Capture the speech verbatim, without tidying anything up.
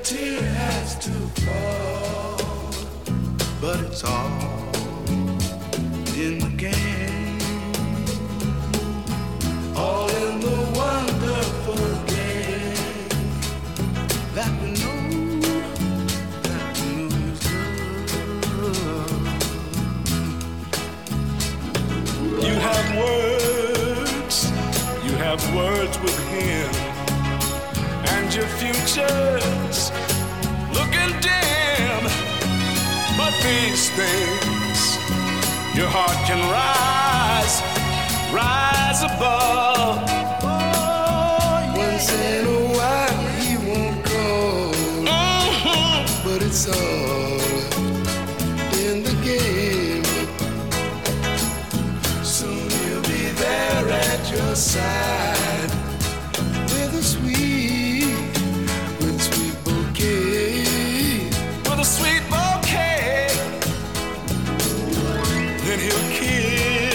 tear has to fall, but it's all in the game, all in the wonderful game that we know, that we know is love. You have words, you have words with him, and your future's looking dim, but these things your heart can rise, rise above. Oh, yeah. Once in a while he won't call, mm-hmm. but it's all in the game. Soon he'll be there at your side with a sweet, with sweet bouquet, with a sweet bouquet. Then he'll kiss